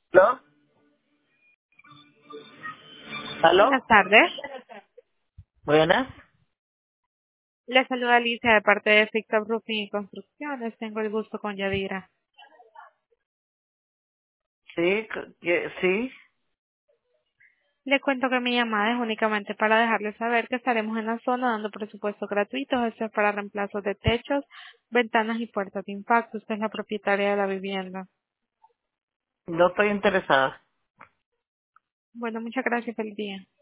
¿Aló? ¿Aló? Buenas tardes. Buenas. Le saluda Alicia de parte de Fixab Roofing y Construcciones. Tengo el gusto con Yadira. Sí, sí. Le cuento que mi llamada es únicamente para dejarle saber que estaremos en la zona dando presupuestos gratuitos. Esto es para reemplazos de techos, ventanas y puertas de impacto. Usted es la propietaria de la vivienda. No estoy interesada. Bueno, muchas gracias. Feliz día.